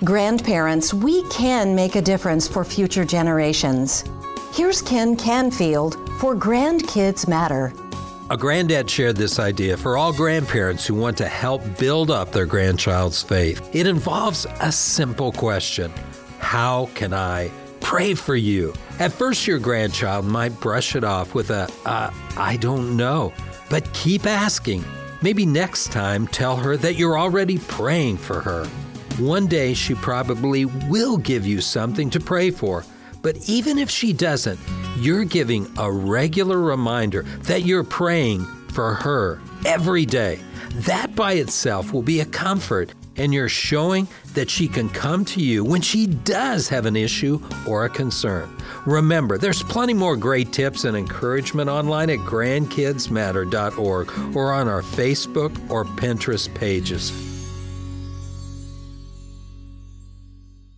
Grandparents, we can make a difference for future generations. Here's Ken Canfield for Grandkids Matter. A granddad shared this idea for all grandparents who want to help build up their grandchild's faith. It involves a simple question: how can I pray for you? At first, your grandchild might brush it off with I don't know, but keep asking. Maybe next time, tell her that you're already praying for her. One day, she probably will give you something to pray for. But even if she doesn't, you're giving a regular reminder that you're praying for her every day. That by itself will be a comfort, and you're showing that she can come to you when she does have an issue or a concern. Remember, there's plenty more great tips and encouragement online at grandkidsmatter.org or on our Facebook or Pinterest pages.